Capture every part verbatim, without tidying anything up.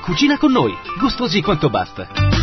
Cucina con noi, gustosi quanto basta.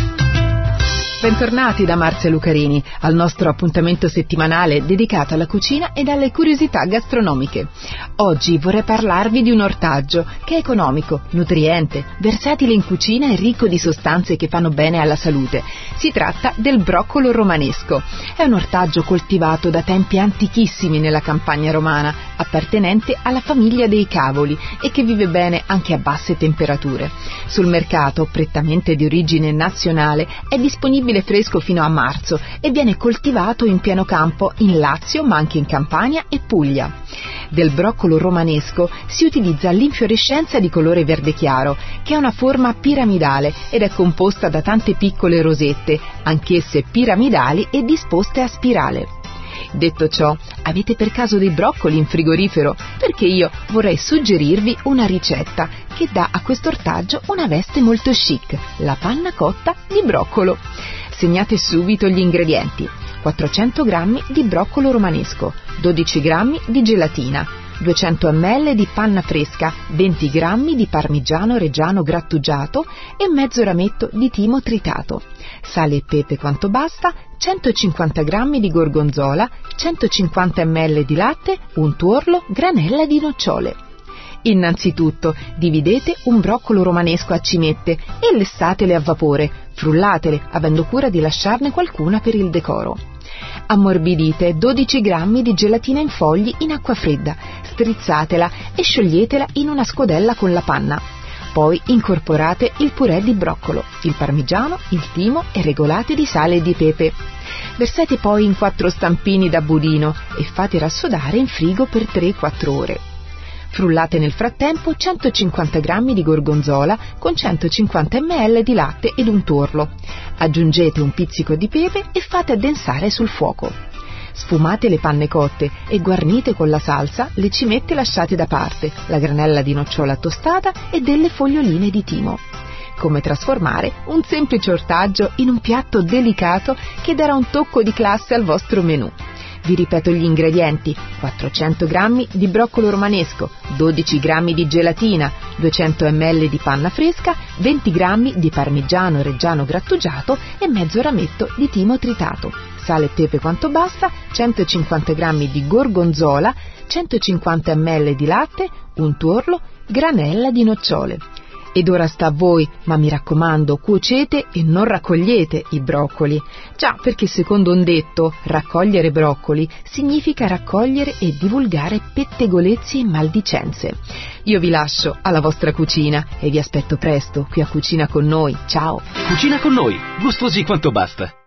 Bentornati da Marzia Lucarini al nostro appuntamento settimanale dedicato alla cucina ed alle curiosità gastronomiche. Oggi vorrei parlarvi di un ortaggio che è economico, nutriente, versatile in cucina e ricco di sostanze che fanno bene alla salute. Si tratta del broccolo romanesco. È un ortaggio coltivato da tempi antichissimi nella campagna romana, appartenente alla famiglia dei cavoli e che vive bene anche a basse temperature. Sul mercato, prettamente di origine nazionale, è disponibile fresco fino a marzo e viene coltivato in pieno campo in Lazio, ma anche in Campania e Puglia. Del broccolo romanesco si utilizza l'infiorescenza di colore verde chiaro, che ha una forma piramidale ed è composta da tante piccole rosette, anch'esse piramidali e disposte a spirale. Detto ciò, avete per caso dei broccoli in frigorifero? Perché io vorrei suggerirvi una ricetta che dà a questo ortaggio una veste molto chic, la panna cotta di broccolo. Segnate subito gli ingredienti: quattrocento grammi di broccolo romanesco, dodici grammi di gelatina, duecento millilitri di panna fresca, venti grammi di parmigiano reggiano grattugiato e mezzo rametto di timo tritato, sale e pepe quanto basta, centocinquanta grammi di gorgonzola, centocinquanta millilitri di latte, un tuorlo, granella di nocciole. Innanzitutto dividete un broccolo romanesco a cimette e lessatele a vapore, frullatele avendo cura di lasciarne qualcuna per il decoro. Ammorbidite dodici grammi di gelatina in fogli in acqua fredda, strizzatela e scioglietela in una scodella con la panna. Poi incorporate il purè di broccolo, il parmigiano, il timo e regolate di sale e di pepe. Versate poi in quattro stampini da budino e fate rassodare in frigo per tre quattro ore. Frullate nel frattempo centocinquanta grammi di gorgonzola con centocinquanta millilitri di latte ed un tuorlo. Aggiungete un pizzico di pepe e fate addensare sul fuoco. Sfumate le panne cotte e guarnite con la salsa le cimette lasciate da parte, la granella di nocciola tostata e delle foglioline di timo. Come trasformare un semplice ortaggio in un piatto delicato che darà un tocco di classe al vostro menù. Vi ripeto gli ingredienti: quattrocento grammi di broccolo romanesco, dodici grammi di gelatina, duecento millilitri di panna fresca, venti grammi di parmigiano reggiano grattugiato e mezzo rametto di timo tritato, sale e pepe quanto basta, centocinquanta grammi di gorgonzola, centocinquanta millilitri di latte, un tuorlo, granella di nocciole. Ed ora sta a voi, ma mi raccomando, cuocete e non raccogliete i broccoli. Già, perché secondo un detto, raccogliere broccoli significa raccogliere e divulgare pettegolezzi e maldicenze. Io vi lascio alla vostra cucina e vi aspetto presto qui a Cucina con noi. Ciao! Cucina con noi, gustosi quanto basta.